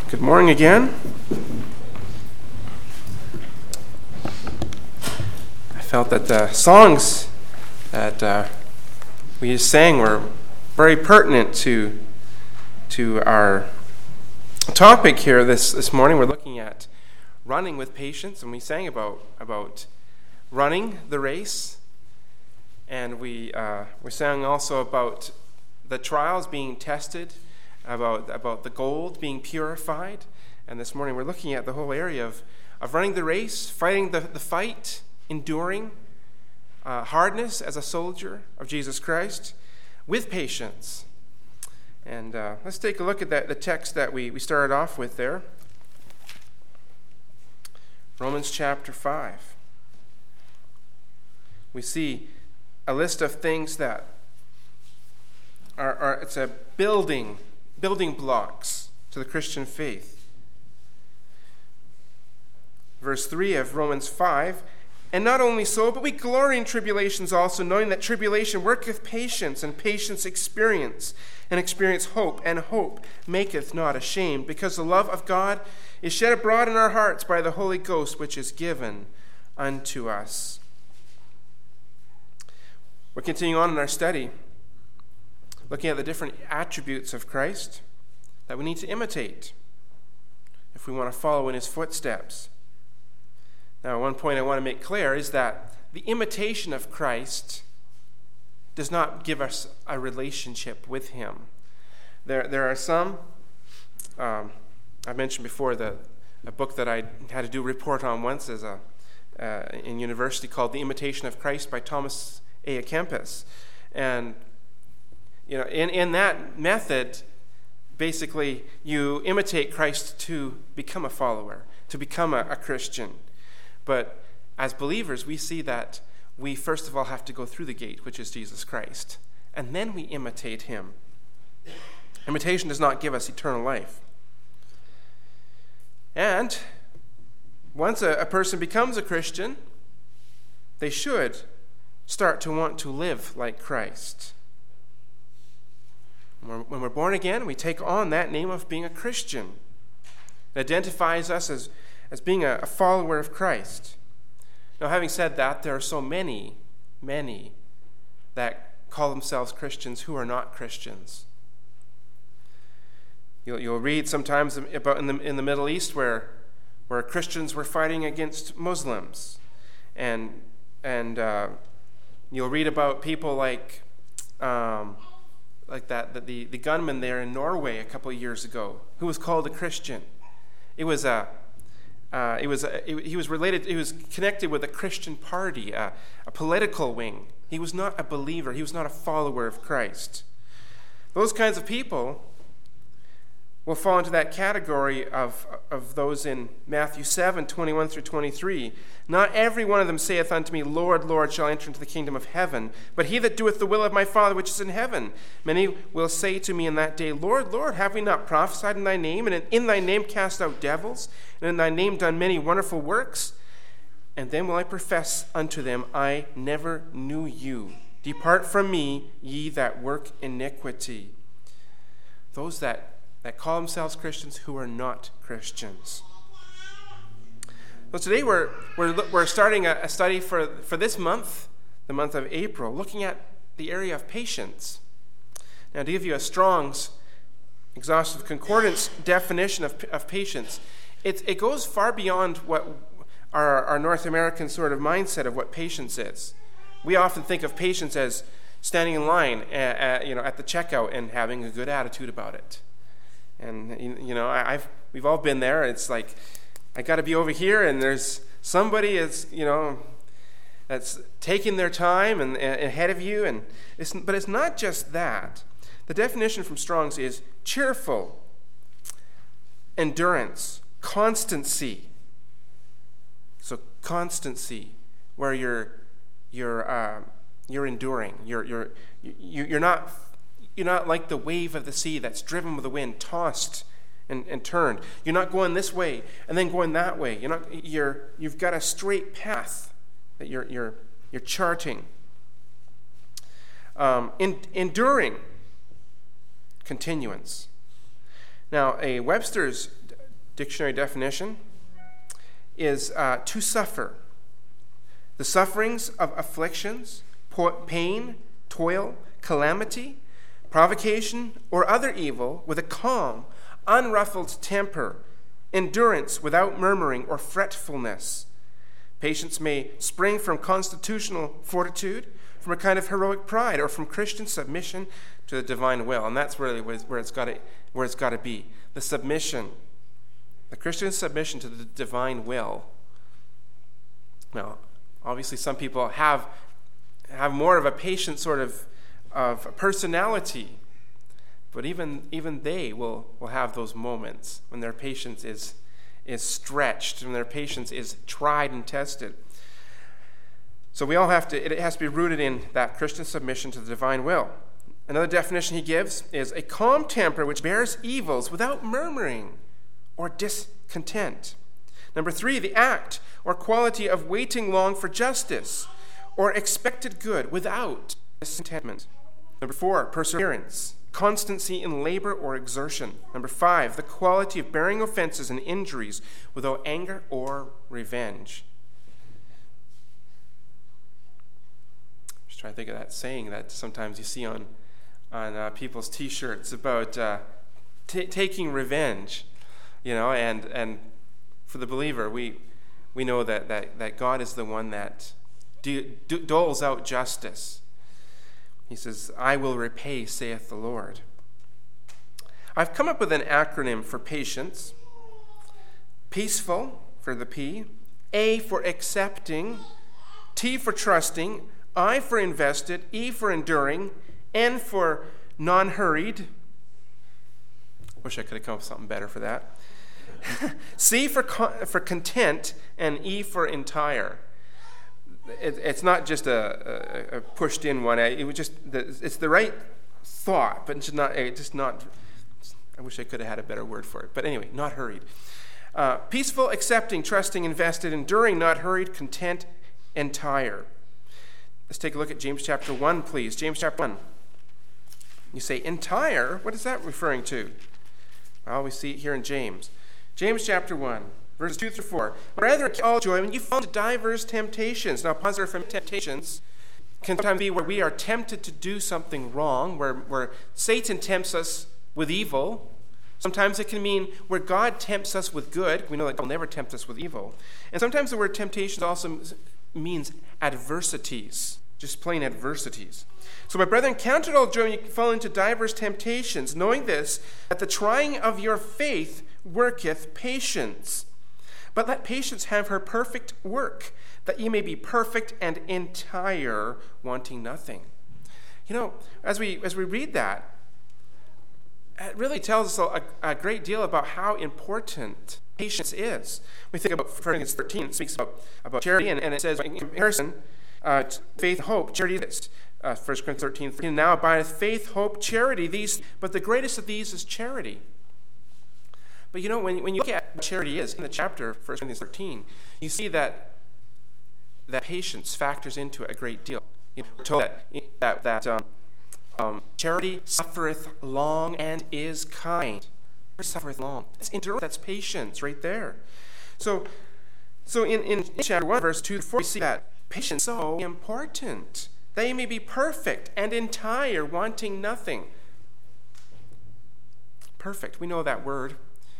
Good morning again. I felt that the songs that we just sang were very pertinent to our topic here this morning. We're looking at running with patience, and we sang about running the race, and we sang also about the trials being tested, about the gold being purified. And this morning we're looking at the whole area of running the race, fighting the fight, enduring hardness as a soldier of Jesus Christ with patience. And let's take a look at the text that we started off with there. Romans chapter 5. We see a list of things that it's a building blocks to the Christian faith. Verse 3 of Romans 5, and not only so, but we glory in tribulations also, knowing that tribulation worketh patience, and patience experience, and experience hope, and hope maketh not ashamed, because the love of God is shed abroad in our hearts by the Holy Ghost, which is given unto us. We're continuing on in our study, looking at the different attributes of Christ that we need to imitate if we want to follow in his footsteps. Now, one point I want to make clear is that the imitation of Christ does not give us a relationship with him. There are some, I mentioned before a book that I had to do a report on once in university called The Imitation of Christ by Thomas A. Kempis. And in that method, basically, you imitate Christ to become a follower, to become a Christian. But as believers, we see that we first of all have to go through the gate, which is Jesus Christ, and then we imitate him. Imitation does not give us eternal life. And once a person becomes a Christian, they should start to want to live like Christ. When we're born again, we take on that name of being a Christian. It identifies us as being a follower of Christ. Now, having said that, there are so many that call themselves Christians who are not Christians. You'll read sometimes about in the Middle East where Christians were fighting against Muslims, and you'll read about people like the gunman there in Norway a couple of years ago, who was called a Christian. He was connected with a Christian party, a political wing. He was not a believer. He was not a follower of Christ. Those kinds of people will fall into that category of those in Matthew 7, 21 through 23. Not every one of them saith unto me, Lord, Lord, shall enter into the kingdom of heaven, but he that doeth the will of my Father which is in heaven. Many will say to me in that day, Lord, Lord, have we not prophesied in thy name, and in thy name cast out devils, and in thy name done many wonderful works? And then will I profess unto them, I never knew you. Depart from me, ye that work iniquity. Those that call themselves Christians who are not Christians. So today we're starting a study for this month, the month of April, looking at the area of patience. Now, to give you a Strong's exhaustive concordance definition of patience, it goes far beyond what our North American sort of mindset of what patience is. We often think of patience as standing in line at the checkout and having a good attitude about it. And we've all been there. It's like, I got to be over here, and there's somebody that's taking their time and ahead of you. But it's not just that. The definition from Strong's is cheerful, endurance, constancy. So constancy, where you're enduring. You're not like the wave of the sea that's driven with the wind, tossed and turned. You're not going this way and then going that way. You've got a straight path that you're charting. Enduring, continuance. Now, a Webster's dictionary definition, is to suffer. The sufferings of afflictions, pain, toil, calamity, provocation, or other evil with a calm, unruffled temper, endurance without murmuring or fretfulness. Patience may spring from constitutional fortitude, from a kind of heroic pride, or from Christian submission to the divine will. And that's really where it's got to be. The submission, the Christian submission to the divine will. Now, obviously some people have more of a patient sort of personality, but even they will have those moments when their patience is stretched, when their patience is tried and tested. So it has to be rooted in that Christian submission to the divine will. Another definition he gives is a calm temper which bears evils without murmuring or discontent. Number 3, the act or quality of waiting long for justice or expected good without discontentment. Number 4, perseverance, constancy in labor or exertion. Number 5, the quality of bearing offenses and injuries without anger or revenge. Just trying to think of that saying that sometimes you see on people's T-shirts about taking revenge, and for the believer, we know that God is the one that doles out justice. He says, "I will repay, saith the Lord." I've come up with an acronym for patience. Peaceful for the P, A for accepting, T for trusting, I for invested, E for enduring, N for non-hurried. Wish I could have come up with something better for that. C for content, and E for entire. It's not just a pushed in one. It's the right thought, but it's not. I wish I could have had a better word for it. But anyway, not hurried. Peaceful, accepting, trusting, invested, enduring, not hurried, content, entire. Let's take a look at James chapter 1, please. James chapter 1. You say entire? What is that referring to? Well, we see it here in James. James chapter 1. Verses 2 through 4. Brethren, all joy when you fall into diverse temptations. Now, pause there for temptations. Can sometimes be where we are tempted to do something wrong, where Satan tempts us with evil. Sometimes it can mean where God tempts us with good. We know that God will never tempt us with evil. And sometimes the word temptation also means adversities, just plain adversities. So, my brethren, count it all joy when you fall into diverse temptations, knowing this, that the trying of your faith worketh patience. But let patience have her perfect work, that ye may be perfect and entire, wanting nothing. As we read that, it really tells us a great deal about how important patience is. We think about 1 Corinthians 13, it speaks about charity, and it says, in comparison, faith, hope, charity is 1 Corinthians 13, now abideth faith, hope, charity, but the greatest of these is charity. But when you look at what charity is in the chapter of 1 Corinthians 13, you see that patience factors into it a great deal. We're told that charity suffereth long and is kind. Suffereth long. That's endurance. That's patience right there. So in chapter 1, verse 2 to 4, we see that patience is so important. That ye may be perfect and entire, wanting nothing. Perfect. We know that word.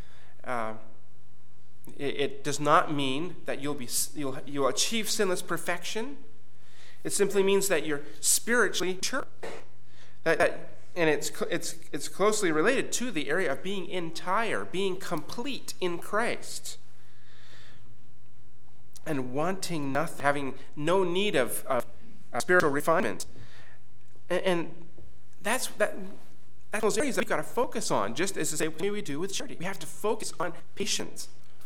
It does not mean that you'll achieve sinless perfection. It simply means that you're spiritually mature. And it's closely related to the area of being entire, being complete in Christ, and wanting nothing, having no need of spiritual refinement. And that's those areas that we've got to focus on, just as to say what we do with charity. We have to focus on patience.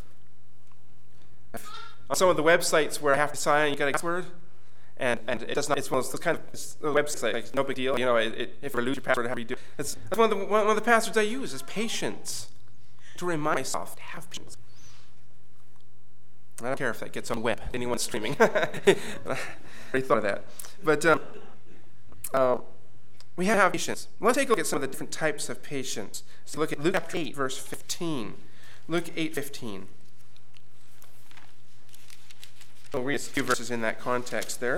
On some of the websites where I have to sign, you got a password, and it does not. It's one of those kind of websites, like no big deal. If you lose your password, how do you do it? That's one of the passwords I use is patience, to remind myself to have patience. I don't care if that gets on the web. Anyone streaming, I already thought of that. But we have patience. Let's take a look at some of the different types of patience. So look at Luke chapter 8, verse 15. Luke 8:15. We'll read a few verses in that context there.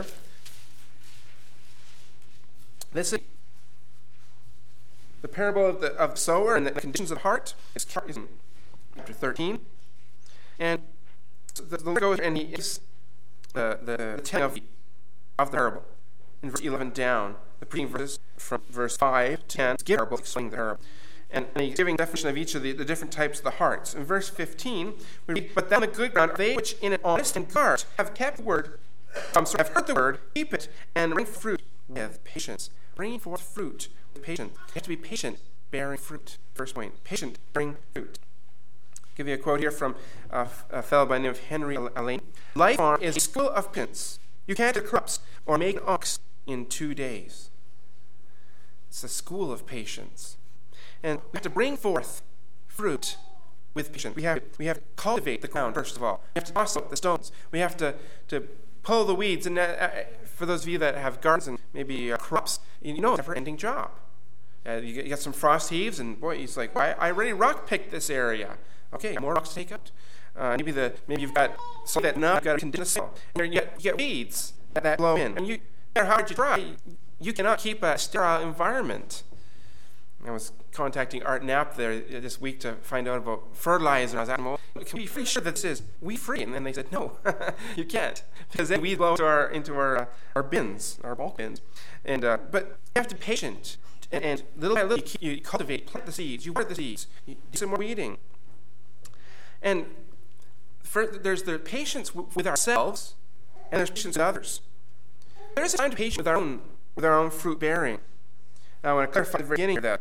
This is the parable of the sower and the conditions of the heart. Is in chapter 13. And the Lord goes and he gives the telling of the parable. In verse 11 down, the preceding verses from verse 5 to 10 give parable, explaining the parable. And he's giving a definition of each of the different types of the hearts. In verse 15, we read, "But then the good ground are they which in an honest and good heart have kept the word, have heard the word, keep it, and bring fruit with patience." Bringing forth fruit with patience. You have to be patient, bearing fruit. First point, patient, bearing fruit. I'll give you a quote here from a fellow by the name of Henry Alain. "Life farm is a school of patience. You can't get crops or make an ox in 2 days." It's a school of patience. And we have to bring forth fruit with patience. We have to cultivate the ground, first of all. We have to toss out the stones. We have to pull the weeds. And for those of you that have gardens and maybe crops, you know it's a never-ending job. You get some frost heaves, and boy, he's like, I already rock-picked this area. Okay, more rocks to take out. Maybe you've got some that you've got to condition the soil. And you get weeds that blow in. And no matter how hard you try, you cannot keep a sterile environment. I was contacting Art Knapp there this week to find out about fertilizer. I was asking them, "Can we be sure that this is weed-free?" And then they said, "No, you can't, because then weeds blow into our bins, our bulk bins." And but you have to be patient, and little by little you cultivate, plant the seeds, you water the seeds, you do some more weeding. And there's the patience with ourselves, and there's patience with others. There is a time to be patient with our own fruit bearing. Now, I want to clarify at the beginning that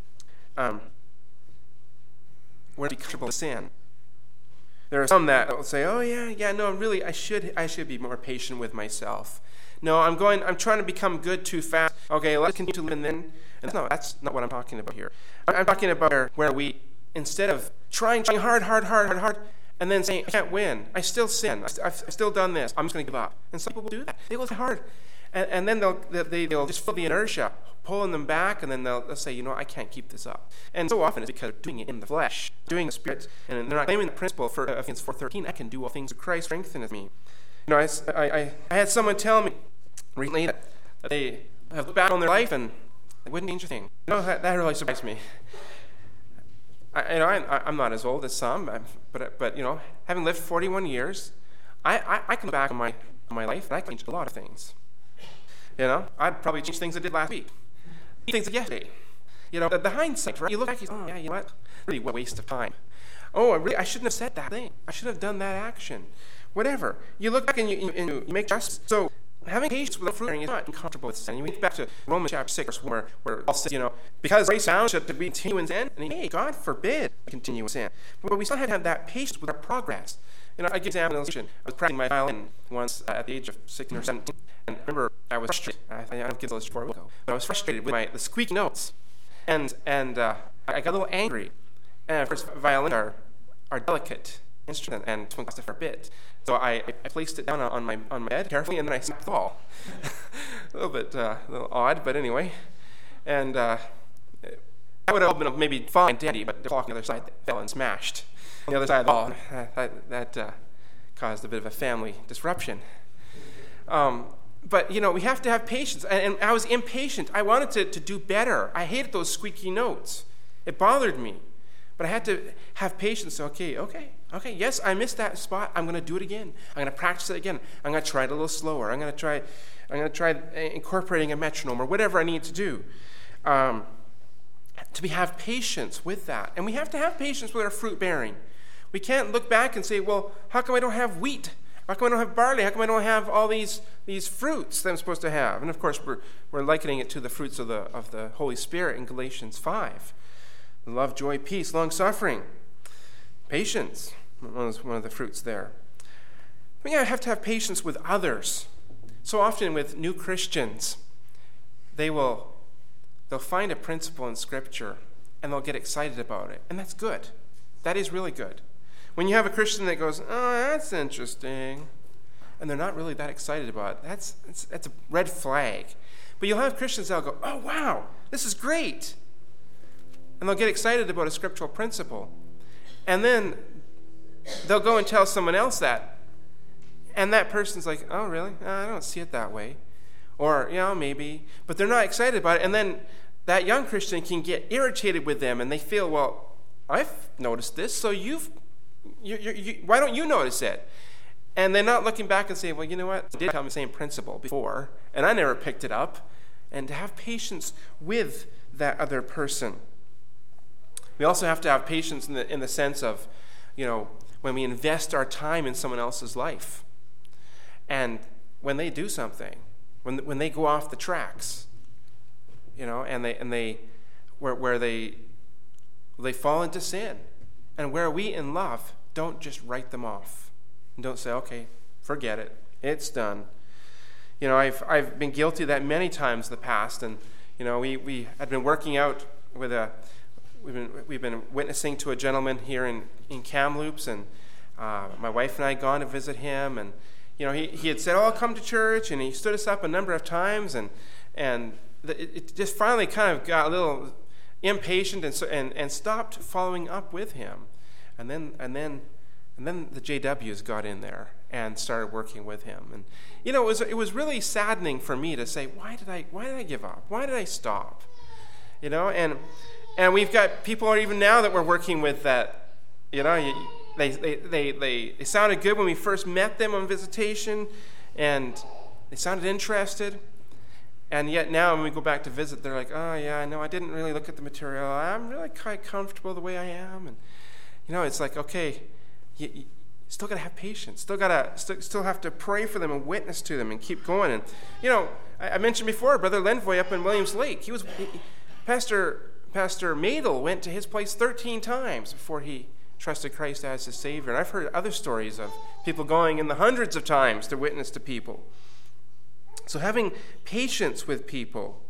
we're not comfortable with sin. There are some that will say, "Oh yeah, no, really, I should be more patient with myself. No, I'm trying to become good too fast. Okay, let's continue to live in then." And no, that's not what I'm talking about here. I'm talking about where we, instead of trying hard, and then saying, "I can't win. I still sin. I've still done this. I'm just going to give up." And some people will do that. They will try hard. And then they'll just feel the inertia pulling them back, and then they'll say, "I can't keep this up." And so often it's because they're doing it in the flesh, doing the spirit, and they're not claiming the principle for Ephesians 4:13. I can do all things through Christ strengtheneth me. I had someone tell me recently that they have looked back on their life and they wouldn't change a thing. That really surprised me. I'm not as old as some, but having lived 41 years, I can look back on my life and I can change a lot of things. I'd probably change things I did last week, things I did yesterday. The hindsight, right? You look back, you know what? Really, what a waste of time. Oh, I shouldn't have said that thing. I should have done that action. Whatever. You look back and you make adjustments. So having patience with fruit bearing is not uncomfortable with sin. You get back to Romans chapter 6, where Paul says, because grace found should we continue in sin, and hey, God forbid we continue in sin. But we still have to have that patience with our progress. I give an example. I was practicing my violin once at the age of 16 or 17. And I remember I was frustrated. I don't give those before a while ago, but I was frustrated with the squeaky notes, and I got a little angry. And of course, violins are delicate instrument and twin cost a fair bit. So I placed it down on my bed carefully, and then I snapped the ball. a little odd, but anyway. And I would have been maybe fine, dandy, but the clock on the other side fell and smashed on the other side of the ball. That caused a bit of a family disruption. But, we have to have patience. And I was impatient. I wanted to do better. I hated those squeaky notes. It bothered me. But I had to have patience. Okay, yes, I missed that spot. I'm going to do it again. I'm going to practice it again. I'm going to try it a little slower. I'm going to try incorporating a metronome or whatever I need to do. Have patience with that. And we have to have patience with our fruit bearing. We can't look back and say, well, how come I don't have wheat? How come I don't have barley? How come I don't have all these fruits that I'm supposed to have? And of course, we're likening it to the fruits of the Holy Spirit in Galatians 5. Love, joy, peace, long-suffering, patience, one of the fruits there. We have to have patience with others. So often with new Christians, they'll find a principle in Scripture and they'll get excited about it. And that's good. That is really good. When you have a Christian that goes, "Oh, that's interesting," and they're not really that excited about it, that's a red flag. But you'll have Christians that'll go, "Oh, wow, this is great." And they'll get excited about a scriptural principle. And then they'll go and tell someone else that. And that person's like, oh, really? I don't see it that way. Or, maybe. But they're not excited about it. And then that young Christian can get irritated with them, and they feel, well, I've noticed this, so why don't you notice it? And they're not looking back and saying, well, you know what? I did tell me the same principle before, and I never picked it up. And to have patience with that other person. We also have to have patience in the sense of, when we invest our time in someone else's life. And when they do something, when they go off the tracks, and they fall into sin, and where we in love don't just write them off and don't say, okay, forget it, it's done. I've been guilty of that many times in the past, and we had been working out with we've been witnessing to a gentleman here in Kamloops, and my wife and I had gone to visit him, and he had said, I'll come to church, and he stood us up a number of times, and it just finally kind of got a little impatient and stopped following up with him. And then the JWs got in there and started working with him. And it was really saddening for me to say, why did I give up? Why did I stop? And we've got people even now that we're working with that, they sounded good when we first met them on visitation, and they sounded interested. And yet now when we go back to visit, they're like, oh yeah, no, I didn't really look at the material. I'm really quite comfortable the way I am. And it's like, okay, you still got to have patience. Still have to pray for them and witness to them and keep going. And I mentioned before, Brother Lenvoy up in Williams Lake. Pastor Madel went to his place 13 times before he trusted Christ as his Savior. And I've heard other stories of people going in the hundreds of times to witness to people. So having patience with people.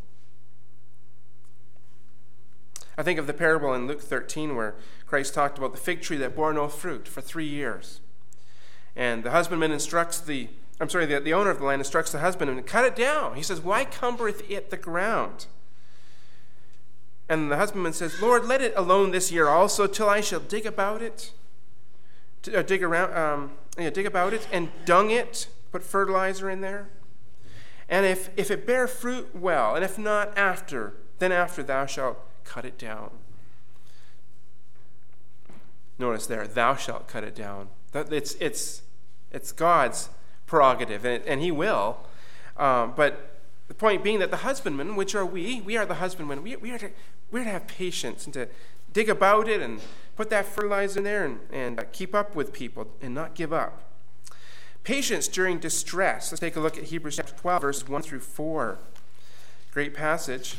I think of the parable in Luke 13 where Christ talked about the fig tree that bore no fruit for 3 years. And the husbandman the owner of the land instructs the husbandman to cut it down. He says, why cumbereth it the ground? And the husbandman says, Lord, let it alone this year also till I shall dig about it, dig about it and dung it, put fertilizer in there. And if it bear fruit, well, and if not, then after thou shalt cut it down. Notice there, thou shalt cut it down. It's God's prerogative, and he will. But the point being that the husbandmen, which are we are the husbandmen. We are to have patience and to dig about it and put that fertilizer in there and keep up with people and not give up. Patience during distress. Let's take a look at Hebrews chapter 12, verses 1 through 4. Great passage.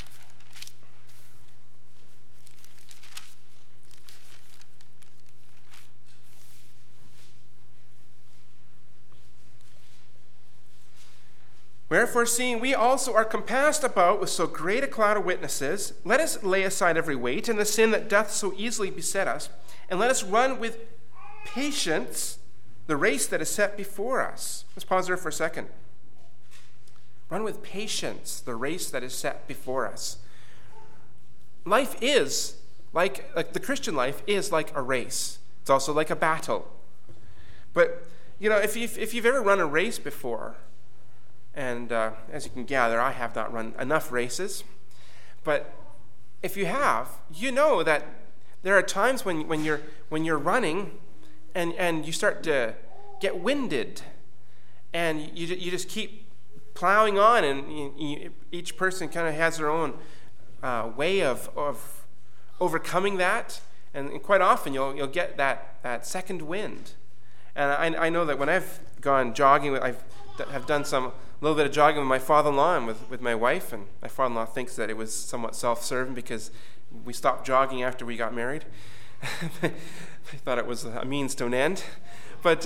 Wherefore, seeing we also are compassed about with so great a cloud of witnesses, let us lay aside every weight and the sin that doth so easily beset us, and let us run with patience the race that is set before us. Let's pause there for a second. Run with patience the race that is set before us. Life is like the Christian life is like a race. It's also like a battle. But if you've ever run a race before, and as you can gather, I have not run enough races, but if you have, you know that there are times when you're running and you start to get winded, and you just keep plowing on, and each person kind of has their own way of overcoming that, and quite often you'll get that second wind. And I know that when I've gone jogging, I've done a little bit of jogging with my father-in-law and with my wife, and my father-in-law thinks that it was somewhat self-serving because we stopped jogging after we got married. I thought it was a means to an end. But,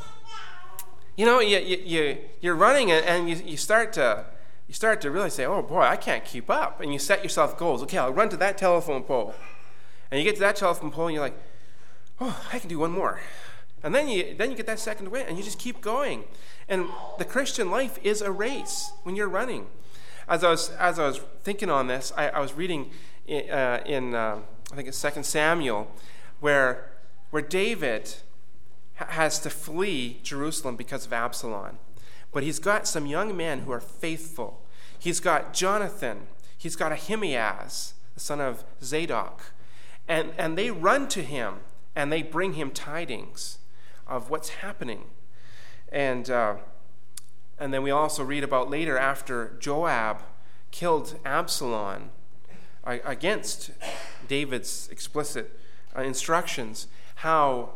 you're running, and you start to really say, oh boy, I can't keep up. And you set yourself goals. Okay, I'll run to that telephone pole. And you get to that telephone pole, and you're like, oh, I can do one more. And then you get that second win, and you just keep going. And the Christian life is a race when you're running. As I was thinking on this, I was reading in I think it's 2 Samuel, where where David has to flee Jerusalem because of Absalom. But he's got some young men who are faithful. He's got Jonathan. He's got Ahimaaz, the son of Zadok. And they run to him, and they bring him tidings of what's happening. And then we also read about later, after Joab killed Absalom against David's explicit instructions, how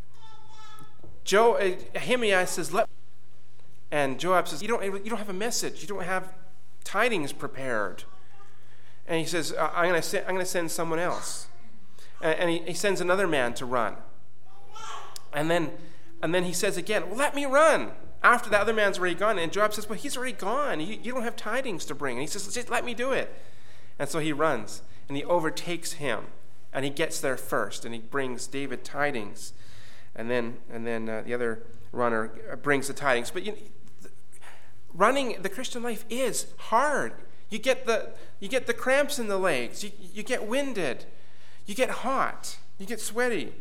Ahimaaz says, and Joab says, you don't have a message. You don't have tidings prepared. And he says, I'm going to send someone else. And he sends another man to run. And then he says again, well, let me run. After the other man's already gone. And Joab says, well, he's already gone. You don't have tidings to bring. And he says, just let me do it. And so he runs, and he overtakes him. And he gets there first, and he brings David tidings. And then the other runner brings the tidings. But running the Christian life is hard. You get the cramps in the legs. You get winded. You get hot. You get sweaty.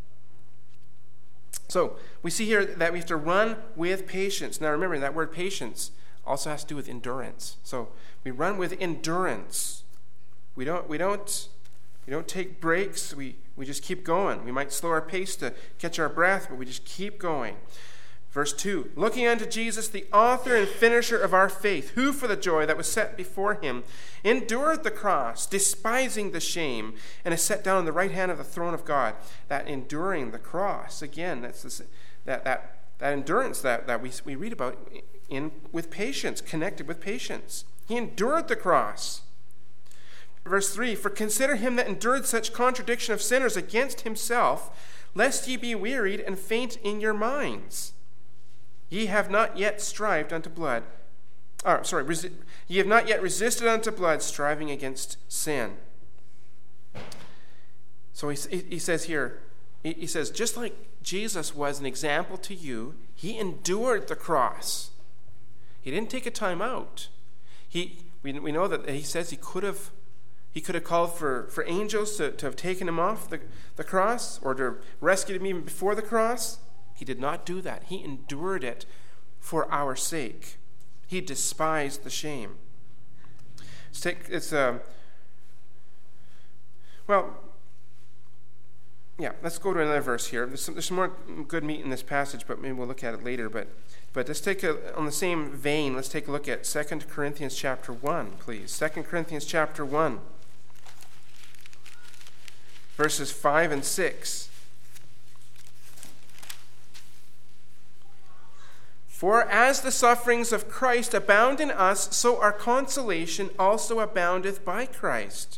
So we see here that we have to run with patience. Now remember, that word patience also has to do with endurance. So we run with endurance. We don't take breaks. We just keep going. We might slow our pace to catch our breath, but we just keep going. Verse 2, looking unto Jesus, the author and finisher of our faith, who for the joy that was set before him endured the cross, despising the shame, and is set down on the right hand of the throne of God. That enduring the cross, again, that's that endurance that we read about with patience, connected with patience. He endured the cross. Verse 3, for consider him that endured such contradiction of sinners against himself, lest ye be wearied and faint in your minds. Ye have not yet strived unto blood. Ye have not yet resisted unto blood, striving against sin. So he says here, he says, just like Jesus was an example to you, he endured the cross. He didn't take a time out. We know that he says he could have called for angels to have taken him off the cross, or to rescued him even before the cross. He did not do that. He endured it for our sake. He despised the shame. Let's go to another verse here. There's some more good meat in this passage, but maybe we'll look at it later. But let's on the same vein, let's take a look at 2 Corinthians chapter 1, please. 2 Corinthians chapter 1, verses 5 and 6. For as the sufferings of Christ abound in us, so our consolation also aboundeth by Christ.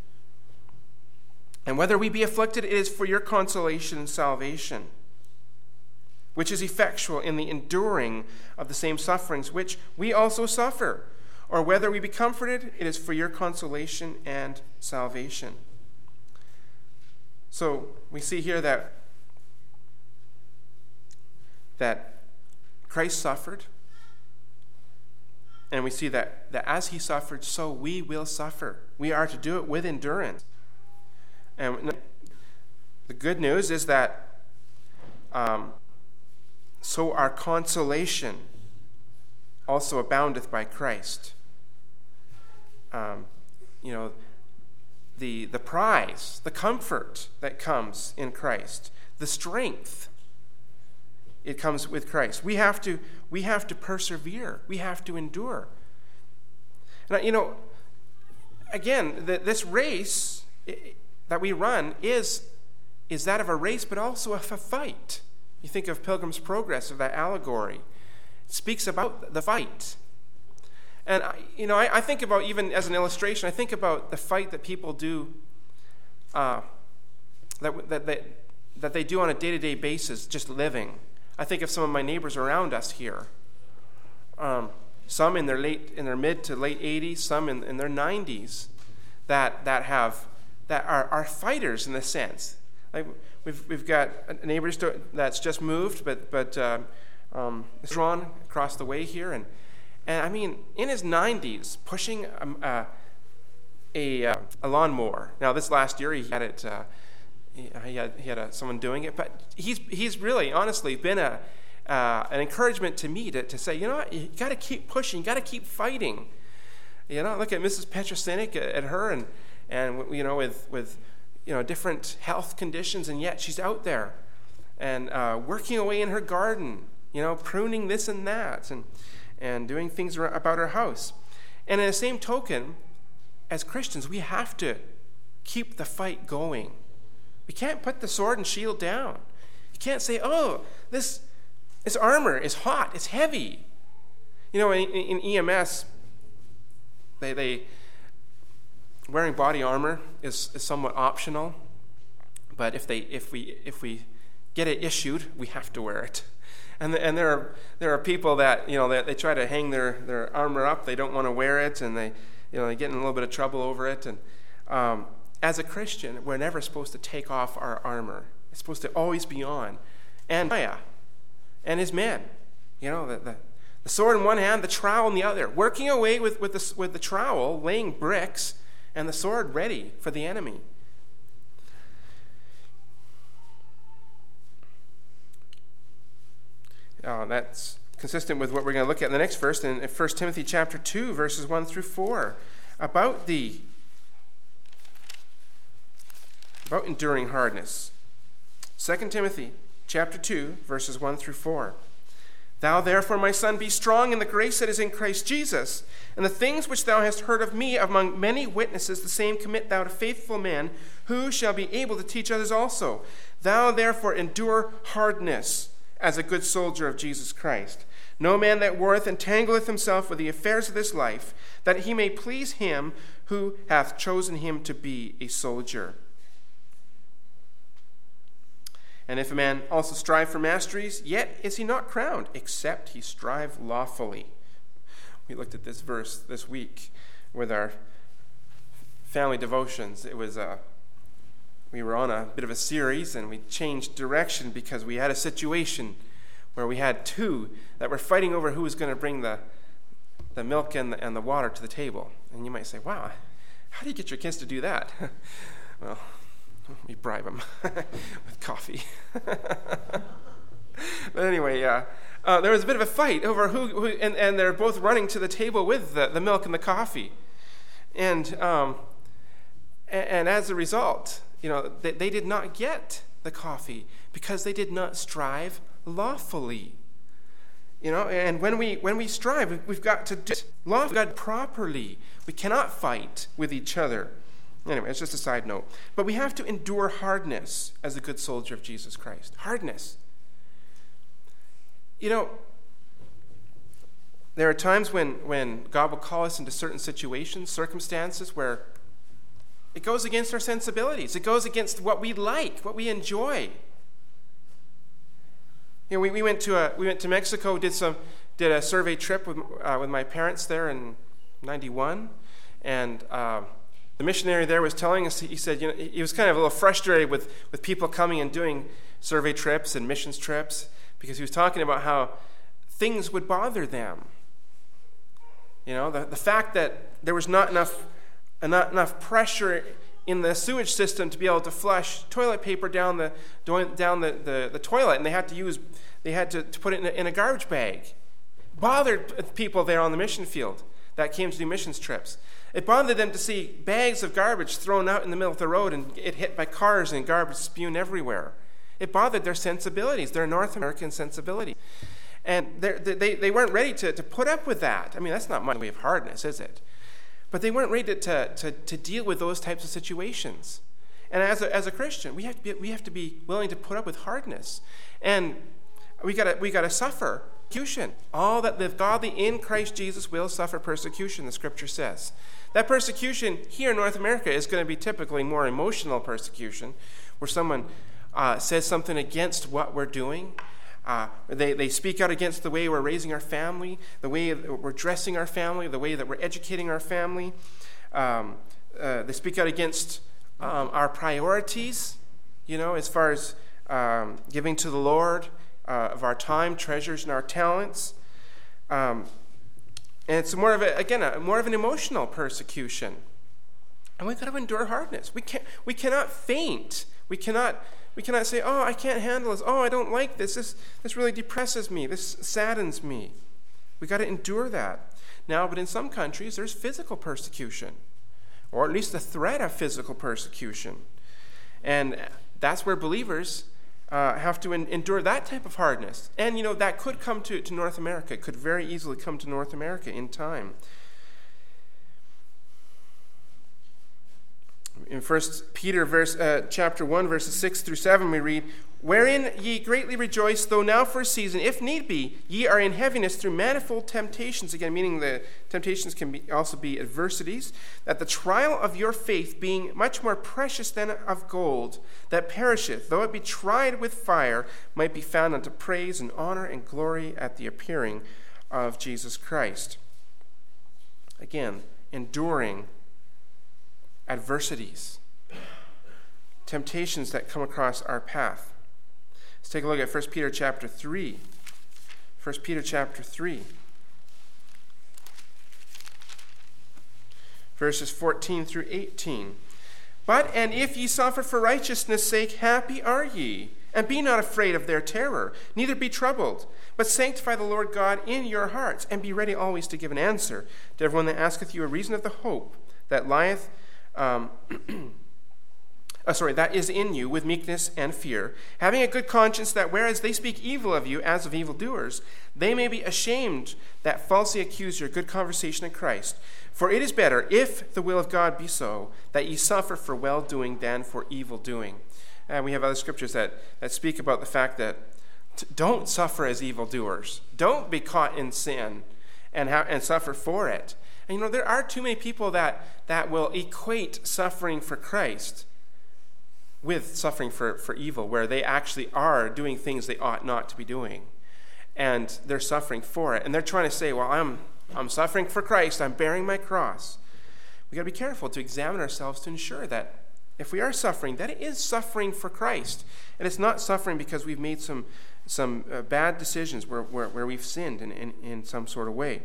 And whether we be afflicted, it is for your consolation and salvation, which is effectual in the enduring of the same sufferings which we also suffer. Or whether we be comforted, it is for your consolation and salvation. So we see here that Christ suffered, and we see that as he suffered, so we will suffer. We are to do it with endurance. And the good news is that so our consolation also aboundeth by Christ. The prize, the comfort that comes in Christ, the strength, it comes with Christ. We have to persevere. We have to endure. And again, this race that we run is that of a race, but also of a fight. You think of Pilgrim's Progress, of that allegory. It speaks about the fight. And I think about, even as an illustration, I think about the fight that people do, that they do on a day-to-day basis, just living. I think of some of my neighbors around us here. Some in their mid to late 80s, some in their 90s, that are fighters in a sense. Like we've got a neighbor that's just moved, but strong across the way here, and I mean, in his 90s, pushing a lawnmower. Now, this last year he had it he had someone doing it, but he's really, honestly, been an encouragement to me to say, you know what, you got to keep pushing, you got to keep fighting. You know, look at Mrs. Petrosinik, at her, and you know, with you know, different health conditions, and yet she's out there and working away in her garden, you know, pruning this and that, and doing things about her house. And in the same token, as Christians, we have to keep the fight going. We can't put the sword and shield down. You can't say, oh, this armor is hot, it's heavy. You know, in EMS, they wearing body armor is somewhat optional, but if we get it issued, we have to wear it. And there are people that, you know, they try to hang their armor up, they don't want to wear it, and they get in a little bit of trouble over it. And as a Christian, we're never supposed to take off our armor. It's supposed to always be on. And Maya and his men, you know, the sword in one hand, the trowel in the other, working away with the trowel, laying bricks, and the sword ready for the enemy. That's consistent with what we're going to look at in the next verse, in 1 Timothy chapter 2, verses 1 through 4, about enduring hardness. 2 Timothy chapter 2, verses 1 through 4. Thou therefore, my son, be strong in the grace that is in Christ Jesus, and the things which thou hast heard of me among many witnesses, the same commit thou to faithful men, who shall be able to teach others also. Thou therefore endure hardness as a good soldier of Jesus Christ. No man that warreth entangleth himself with the affairs of this life, that he may please him who hath chosen him to be a soldier. And if a man also strive for masteries, yet is he not crowned, except he strive lawfully. We looked at this verse this week with our family devotions. It was we were on a bit of a series, and we changed direction because we had a situation where we had two that were fighting over who was going to bring the milk and the water to the table. And you might say, wow, how do you get your kids to do that? Well, we bribe them with coffee. But anyway, there was a bit of a fight over who and they're both running to the table with the milk and the coffee. And as a result, you know, they did not get the coffee because they did not strive lawfully. You know, and when we strive, we've got to do it lawfully, properly. We cannot fight with each other. Anyway, it's just a side note. But we have to endure hardness as a good soldier of Jesus Christ. Hardness. You know, there are times when God will call us into certain situations, circumstances, where it goes against our sensibilities. It goes against what we like, what we enjoy. You know, we went to Mexico, did a survey trip with my parents there in '91, and the missionary there was telling us, he said, you know, he was kind of a little frustrated with people coming and doing survey trips and missions trips, because he was talking about how things would bother them. You know, the fact that there was not enough pressure in the sewage system to be able to flush toilet paper down the toilet, and they had to put it in a garbage bag. Bothered people there on the mission field that came to do missions trips. It bothered them to see bags of garbage thrown out in the middle of the road and it hit by cars and garbage spewed everywhere. It bothered their sensibilities, their North American sensibility. And they weren't ready to put up with that. I mean, that's not my way of hardness, is it? But they weren't ready to deal with those types of situations. And as a Christian, we have to be willing to put up with hardness. And we gotta suffer persecution. All that live godly in Christ Jesus will suffer persecution, the scripture says. That persecution here in North America is going to be typically more emotional persecution, where someone says something against what we're doing. They speak out against the way we're raising our family, the way that we're dressing our family, the way that we're educating our family. They speak out against our priorities, you know, as far as giving to the Lord of our time, treasures, and our talents. And it's more of an emotional persecution. And we've got to endure hardness. We cannot faint. We cannot say, oh, I can't handle this. Oh, I don't like this. This really depresses me. This saddens me. We got to endure that. Now, but in some countries, there's physical persecution, or at least the threat of physical persecution. And that's where believers have to endure that type of hardness. And, that could come to North America. It could very easily come to North America in time. In 1 Peter chapter 1, verses 6 through 7, we read, "Wherein ye greatly rejoice, though now for a season, if need be, ye are in heaviness through manifold temptations," again, meaning the temptations can also be adversities, "that the trial of your faith, being much more precious than of gold, that perisheth, though it be tried with fire, might be found unto praise and honor and glory at the appearing of Jesus Christ." Again, enduring adversities, temptations that come across our path. Let's take a look at 1 Peter chapter 3. 1 Peter chapter 3. Verses 14 through 18. And if ye suffer for righteousness' sake, happy are ye. And be not afraid of their terror, neither be troubled. But sanctify the Lord God in your hearts, and be ready always to give an answer to everyone that asketh you a reason of the hope that lieth that is in you with meekness and fear, having a good conscience, that whereas they speak evil of you as of evildoers, they may be ashamed that falsely accuse your good conversation in Christ. For it is better, if the will of God be so, that ye suffer for well-doing than for evil-doing. And we have other scriptures that speak about the fact that don't suffer as evildoers. Don't be caught in sin and suffer for it. And there are too many people that will equate suffering for Christ with suffering for evil, where they actually are doing things they ought not to be doing. And they're suffering for it. And they're trying to say, well, I'm suffering for Christ. I'm bearing my cross. We've got to be careful to examine ourselves to ensure that if we are suffering, that it is suffering for Christ. And it's not suffering because we've made some bad decisions where we've sinned in some sort of way.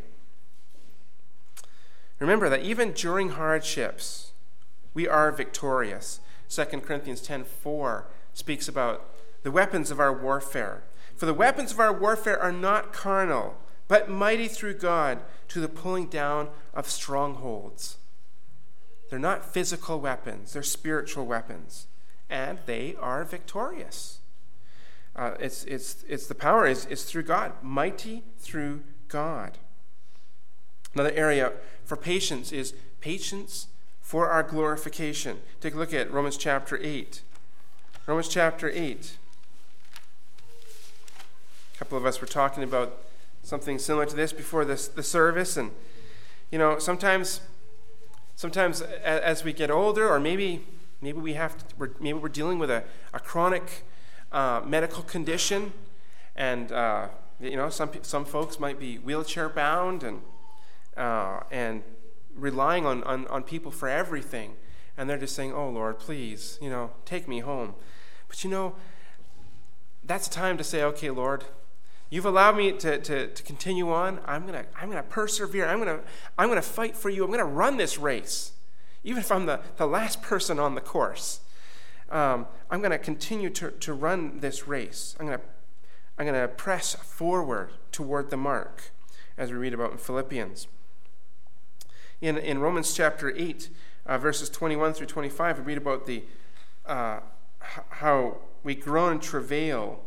Remember that even during hardships, we are victorious. 2 Corinthians 10:4 speaks about the weapons of our warfare. For the weapons of our warfare are not carnal, but mighty through God to the pulling down of strongholds. They're not physical weapons, they're spiritual weapons. And they are victorious. It's the power is through God, mighty through God. Another area for patience is patience for our glorification. Take a look at Romans chapter 8. Romans chapter 8. A couple of us were talking about something similar to this before the service, and sometimes as we get older, or maybe we're dealing with a chronic medical condition, and some folks might be wheelchair bound and relying on people for everything, and they're just saying, "Oh Lord, please, take me home." But that's time to say, "Okay, Lord, you've allowed me to continue on. I'm gonna persevere. I'm gonna fight for you. I'm gonna run this race, even if I'm the last person on the course. I'm gonna continue to run this race. I'm gonna press forward toward the mark," as we read about in Philippians. In Romans chapter 8, verses 21 through 25, we read about how we groan and travail.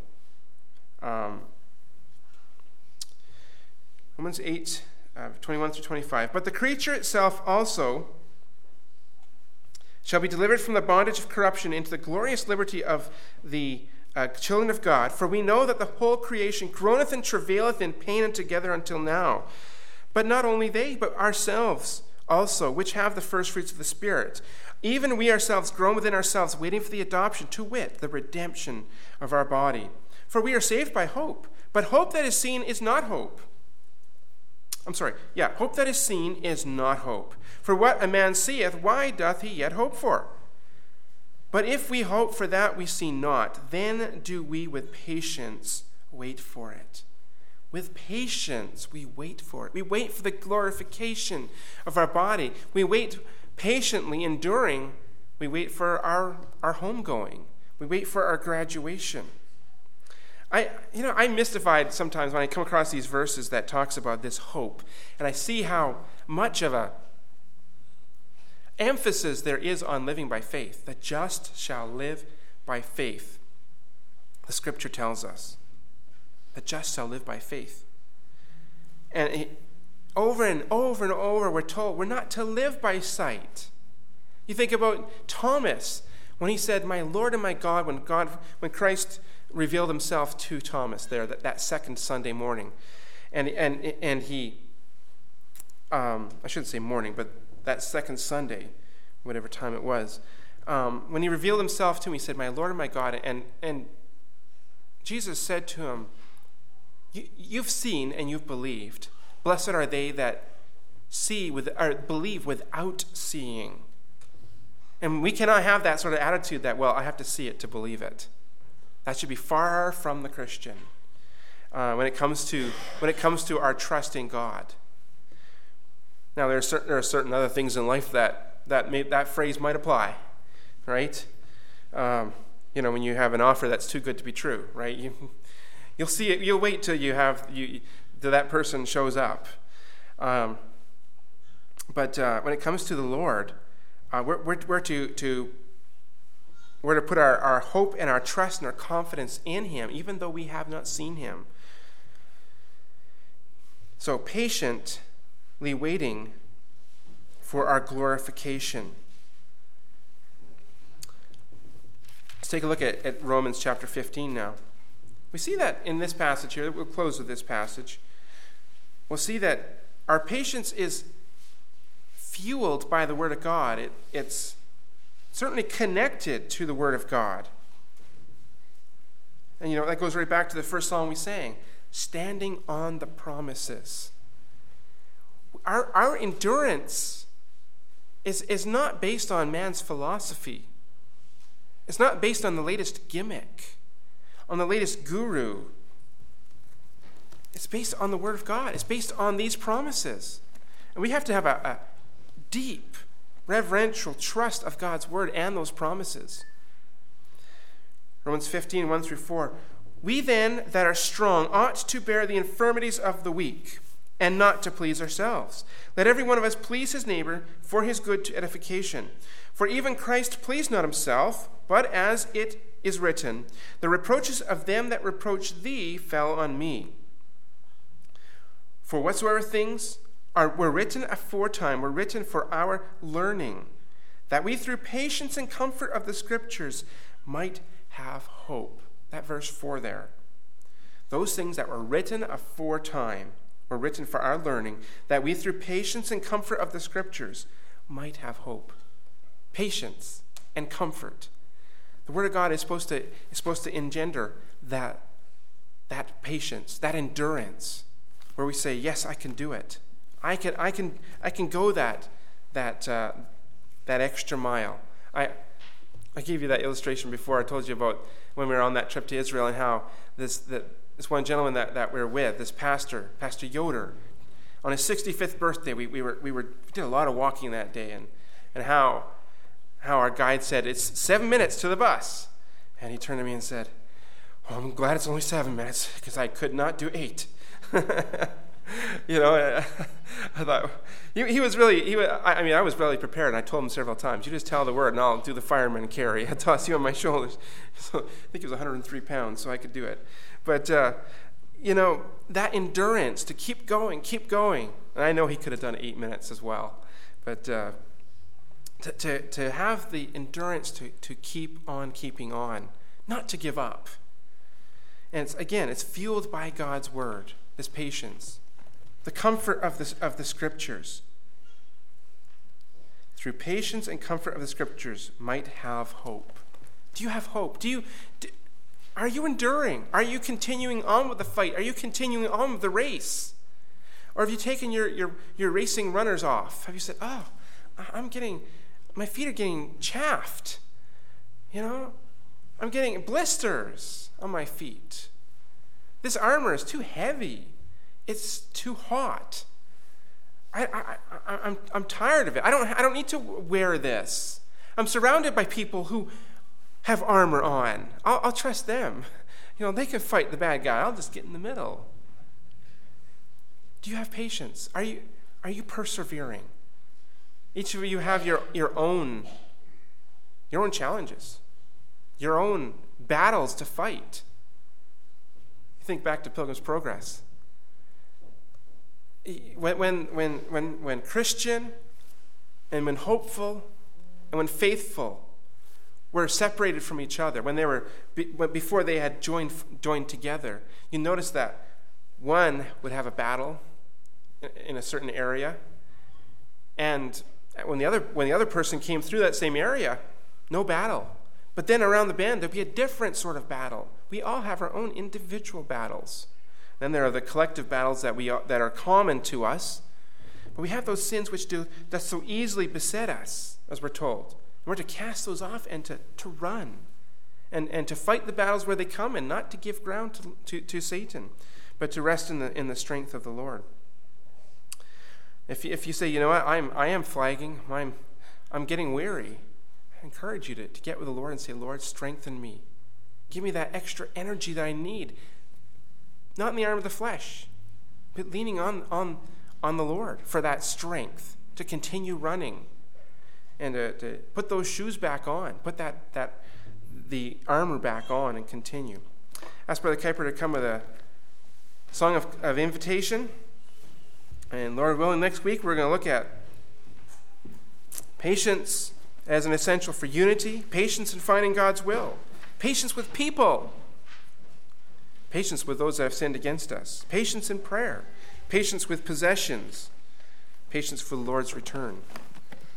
Romans 8, 21 through 25. "But the creature itself also shall be delivered from the bondage of corruption into the glorious liberty of the children of God. For we know that the whole creation groaneth and travaileth in pain together until now. But not only they, but ourselves also, which have the first fruits of the Spirit. Even we ourselves groan within ourselves, waiting for the adoption, to wit, the redemption of our body. For we are saved by hope. But hope that is seen is not hope." Hope that is seen is not hope. "For what a man seeth, why doth he yet hope for? But if we hope for that we see not, then do we with patience wait for it." With patience, we wait for it. We wait for the glorification of our body. We wait patiently, enduring. We wait for our homegoing. We wait for our graduation. I'm mystified sometimes when I come across these verses that talks about this hope, and I see how much of a emphasis there is on living by faith. The just shall live by faith. The scripture tells us the just shall live by faith. And over and over and over we're told we're not to live by sight. You think about Thomas when he said, "My Lord and my God," when Christ revealed himself to Thomas there that second Sunday morning. And he I shouldn't say morning, but that second Sunday, whatever time it was, when he revealed himself to him, he said, "My Lord and my God," and Jesus said to him, "You've seen and you've believed. Blessed are they that believe without seeing." And we cannot have that sort of attitude that, well, I have to see it to believe it. That should be far from the Christian when it comes to our trust in God. Now, there are certain other things in life that phrase might apply, right? When you have an offer that's too good to be true, right? You'll see it. You'll wait till till that person shows up. But when it comes to the Lord, we're to put our hope and our trust and our confidence in Him, even though we have not seen Him. So patiently waiting for our glorification. Let's take a look at Romans chapter 15 now. We see that in this passage here. We'll close with this passage. We'll see that our patience is fueled by the Word of God. It's certainly connected to the Word of God. And that goes right back to the first song we sang, standing on the promises. Our endurance is not based on man's philosophy. It's not based on the latest gimmick, on the latest guru. It's based on the Word of God. It's based on these promises. And we have to have a deep, reverential trust of God's Word and those promises. Romans 15, 1-4. We then that are strong ought to bear the infirmities of the weak, and not to please ourselves. Let every one of us please his neighbor for his good to edification. For even Christ pleased not himself, but as it is written, the reproaches of them that reproach thee fell on me. For whatsoever things were written aforetime were written for our learning, that we through patience and comfort of the Scriptures might have hope. That verse 4 there. Those things that were written aforetime were written for our learning, that we through patience and comfort of the Scriptures might have hope. Patience and comfort. The Word of God is supposed to engender that patience, that endurance, where we say, "Yes, I can do it. I can go that extra mile." I gave you that illustration before. I told you about when we were on that trip to Israel and how this one gentleman that we were with, this Pastor Yoder, on his 65th birthday, we did a lot of walking that day, and how our guide said, "It's 7 minutes to the bus," and he turned to me and said, "Well, I'm glad it's only 7 minutes because I could not do 8." I thought he was really. I was really prepared, and I told him several times, "You just tell the word, and I'll do the fireman carry. I'll toss you on my shoulders." So I think it was 103 pounds, so I could do it. But that endurance to keep going. And I know he could have done 8 minutes as well, but to have the endurance to keep on keeping on, not to give up. And it's fueled by God's word, this patience, the comfort of the Scriptures. Through patience and comfort of the Scriptures might have hope. Do you have hope? Are you enduring? Are you continuing on with the fight? Are you continuing on with the race? Or have you taken your racing runners off? Have you said, "Oh, my feet are getting chaffed. I'm getting blisters on my feet. This armor is too heavy. It's too hot. I'm tired of it. I don't need to wear this. I'm surrounded by people who have armor on. I'll trust them. They can fight the bad guy. I'll just get in the middle. Do you have patience? Are you persevering? Each of you have your own challenges, your own battles to fight. Think back to Pilgrim's Progress. When Christian and when hopeful and when faithful were separated from each other, before they had joined together, you notice that one would have a battle in a certain area, and when the other person came through that same area, no battle. But then around the bend, there'd be a different sort of battle. We all have our own individual battles. Then there are the collective battles that are common to us. But we have those sins that so easily beset us, as we're told. We're to cast those off and to run and to fight the battles where they come, and not to give ground to Satan, but to rest in the strength of the Lord. If you say, you know what, I am flagging, I'm getting weary, I encourage you to get with the Lord and say, Lord, strengthen me. Give me that extra energy that I need. Not in the arm of the flesh, but leaning on the Lord for that strength to continue running and to put those shoes back on, put the armor back on and continue. Ask Brother Kuiper to come with a song of invitation. And Lord willing, next week we're going to look at patience as an essential for unity, patience in finding God's will, patience with people, patience with those that have sinned against us, patience in prayer, patience with possessions, patience for the Lord's return.